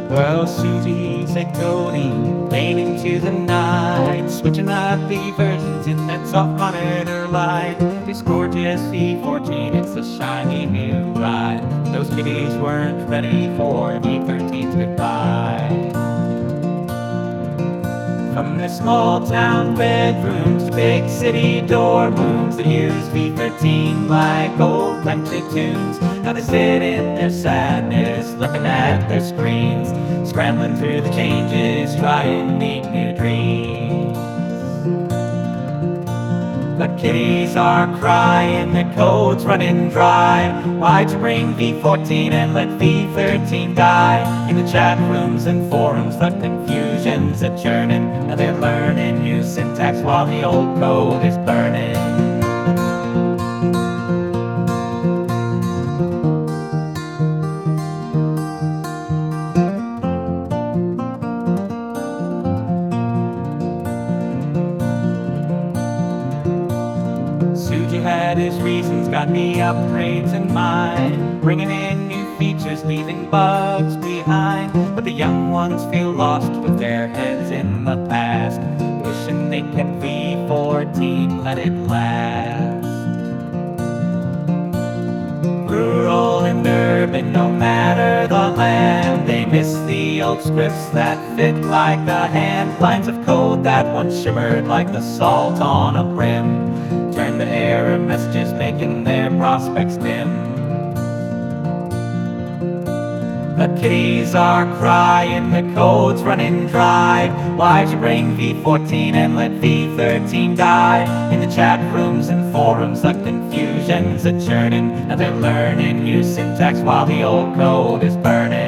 Well, Susie's encoding, lane into the night, switching up the versions in that soft monitor light. This gorgeous C14, it's a shiny new ride. Those kiddies weren't ready for V13's goodbye. From their small town bedrooms to big city dorm rooms that use V13 like old country tunes. Now they sit in their sadness, looking at their screens, scrambling through the changes, trying to meet new dreams. The kiddies are crying, their code's running dry. Why'd you bring V14 and let V13 die? In the chat rooms and forums, the confusion's a churning. Now they're learning new syntax while the old code is burning. Suji had his reasons, got me upgrades in mind, bringing in new features, leaving bugs behind. But the young ones feel lost with their heads in the past, wishing they kept V14, let it last. Rural and urban, no matter the land, they miss the old scripts that fit like a hand. Lines of code that once shimmered like the salt on a brim, turn to error messages, making their prospects dim. The kiddies are crying, the code's running dry. Why'd you bring V14 and let V13 die? In the chat rooms and forums, the confusion's a churning. Now they're learning new syntax while the old code is burning.